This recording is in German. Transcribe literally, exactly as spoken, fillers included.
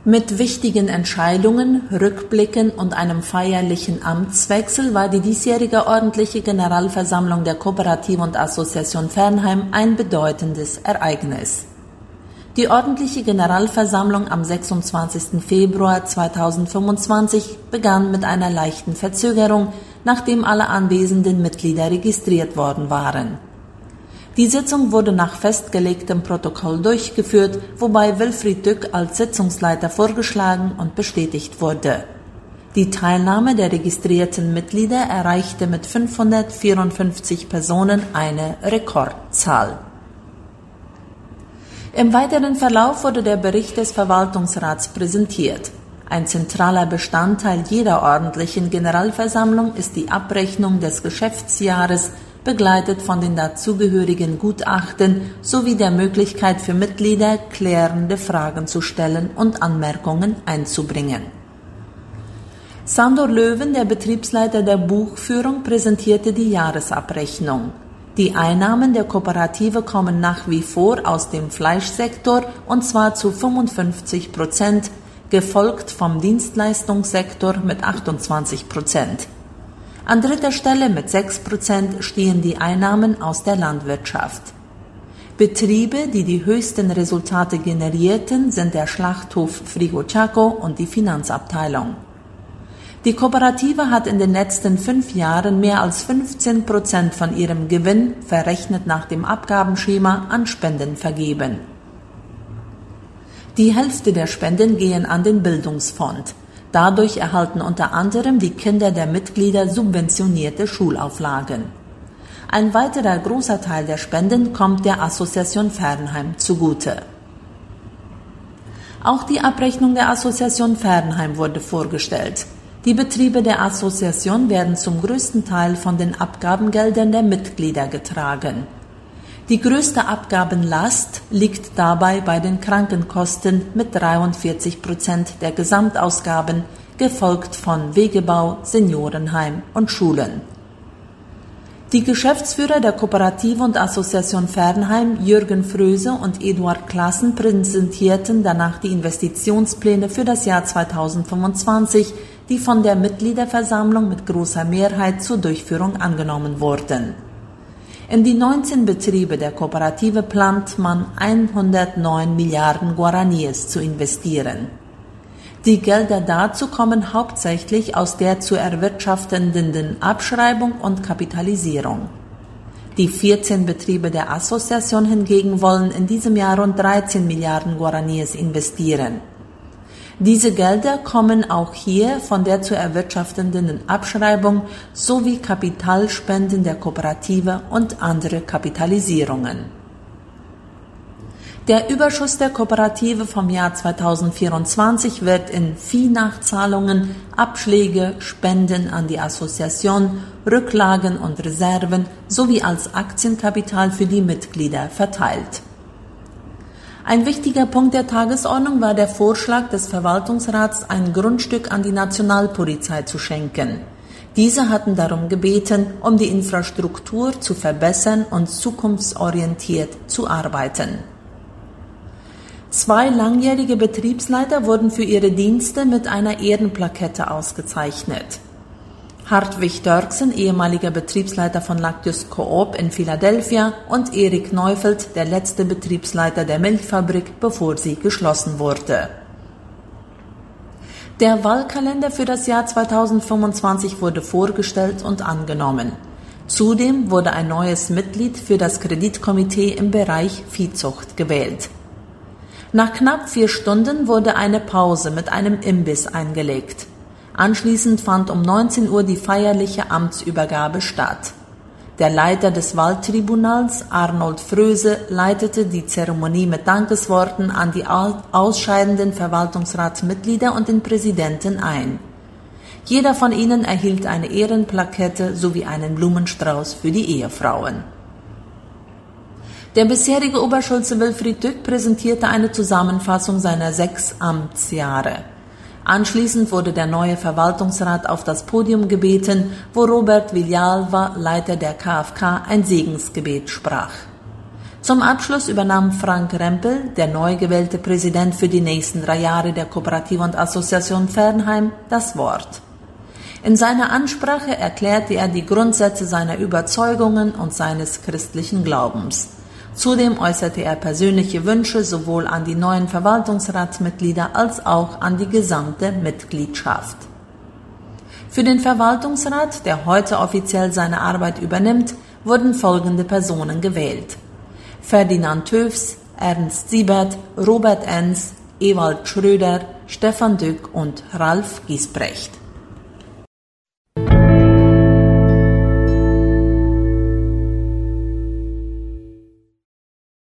Mit wichtigen Entscheidungen, Rückblicken und einem feierlichen Amtswechsel war die diesjährige ordentliche Generalversammlung der Kooperative und Association Fernheim ein bedeutendes Ereignis. Die ordentliche Generalversammlung am sechsundzwanzigsten Februar zweitausendfünfundzwanzig begann mit einer leichten Verzögerung, nachdem alle anwesenden Mitglieder registriert worden waren. Die Sitzung wurde nach festgelegtem Protokoll durchgeführt, wobei Wilfried Dück als Sitzungsleiter vorgeschlagen und bestätigt wurde. Die Teilnahme der registrierten Mitglieder erreichte mit fünfhundertvierundfünfzig Personen eine Rekordzahl. Im weiteren Verlauf wurde der Bericht des Verwaltungsrats präsentiert. Ein zentraler Bestandteil jeder ordentlichen Generalversammlung ist die Abrechnung des Geschäftsjahres, begleitet von den dazugehörigen Gutachten sowie der Möglichkeit für Mitglieder, klärende Fragen zu stellen und Anmerkungen einzubringen. Sandor Löwen, der Betriebsleiter der Buchführung, präsentierte die Jahresabrechnung. Die Einnahmen der Kooperative kommen nach wie vor aus dem Fleischsektor, und zwar zu fünfundfünfzig Prozent, gefolgt vom Dienstleistungssektor mit achtundzwanzig Prozent. An dritter Stelle mit sechs Prozent stehen die Einnahmen aus der Landwirtschaft. Betriebe, die die höchsten Resultate generierten, sind der Schlachthof Frigo Chaco und die Finanzabteilung. Die Kooperative hat in den letzten fünf Jahren mehr als fünfzehn Prozent von ihrem Gewinn, verrechnet nach dem Abgabenschema, an Spenden vergeben. Die Hälfte der Spenden gehen an den Bildungsfonds. Dadurch erhalten unter anderem die Kinder der Mitglieder subventionierte Schulauflagen. Ein weiterer großer Teil der Spenden kommt der Association Fernheim zugute. Auch die Abrechnung der Association Fernheim wurde vorgestellt. Die Betriebe der Association werden zum größten Teil von den Abgabengeldern der Mitglieder getragen. Die größte Abgabenlast liegt dabei bei den Krankenkosten mit dreiundvierzig Prozent der Gesamtausgaben, gefolgt von Wegebau, Seniorenheim und Schulen. Die Geschäftsführer der Kooperative und Association Fernheim, Jürgen Fröse und Eduard Klassen, präsentierten danach die Investitionspläne für das Jahr zweitausendfünfundzwanzig, die von der Mitgliederversammlung mit großer Mehrheit zur Durchführung angenommen wurden. In die neunzehn Betriebe der Kooperative plant man hundertneun Milliarden Guaraníes zu investieren. Die Gelder dazu kommen hauptsächlich aus der zu erwirtschaftenden Abschreibung und Kapitalisierung. Die vierzehn Betriebe der Association hingegen wollen in diesem Jahr rund dreizehn Milliarden Guaraníes investieren. Diese Gelder kommen auch hier von der zu erwirtschaftenden Abschreibung sowie Kapitalspenden der Kooperative und andere Kapitalisierungen. Der Überschuss der Kooperative vom Jahr zweitausendvierundzwanzig wird in Vieh-Nachzahlungen, Abschläge, Spenden an die Association, Rücklagen und Reserven sowie als Aktienkapital für die Mitglieder verteilt. Ein wichtiger Punkt der Tagesordnung war der Vorschlag des Verwaltungsrats, ein Grundstück an die Nationalpolizei zu schenken. Diese hatten darum gebeten, um die Infrastruktur zu verbessern und zukunftsorientiert zu arbeiten. Zwei langjährige Betriebsleiter wurden für ihre Dienste mit einer Ehrenplakette ausgezeichnet. Hartwig Dörksen, ehemaliger Betriebsleiter von Lactus Coop in Philadelphia, und Erik Neufeld, der letzte Betriebsleiter der Milchfabrik, bevor sie geschlossen wurde. Der Wahlkalender für das Jahr zweitausendfünfundzwanzig wurde vorgestellt und angenommen. Zudem wurde ein neues Mitglied für das Kreditkomitee im Bereich Viehzucht gewählt. Nach knapp vier Stunden wurde eine Pause mit einem Imbiss eingelegt. Anschließend fand um neunzehn Uhr die feierliche Amtsübergabe statt. Der Leiter des Wahltribunals, Arnold Fröse, leitete die Zeremonie mit Dankesworten an die ausscheidenden Verwaltungsratsmitglieder und den Präsidenten ein. Jeder von ihnen erhielt eine Ehrenplakette sowie einen Blumenstrauß für die Ehefrauen. Der bisherige Oberschulze Wilfried Dück präsentierte eine Zusammenfassung seiner sechs Amtsjahre. Anschließend wurde der neue Verwaltungsrat auf das Podium gebeten, wo Robert Villalba, Leiter der K F K, ein Segensgebet sprach. Zum Abschluss übernahm Frank Rempel, der neu gewählte Präsident für die nächsten drei Jahre der Kooperative und Association Fernheim, das Wort. In seiner Ansprache erklärte er die Grundsätze seiner Überzeugungen und seines christlichen Glaubens. Zudem äußerte er persönliche Wünsche sowohl an die neuen Verwaltungsratsmitglieder als auch an die gesamte Mitgliedschaft. Für den Verwaltungsrat, der heute offiziell seine Arbeit übernimmt, wurden folgende Personen gewählt: Ferdinand Töfs, Ernst Siebert, Robert Enns, Ewald Schröder, Stefan Dück und Ralf Giesbrecht.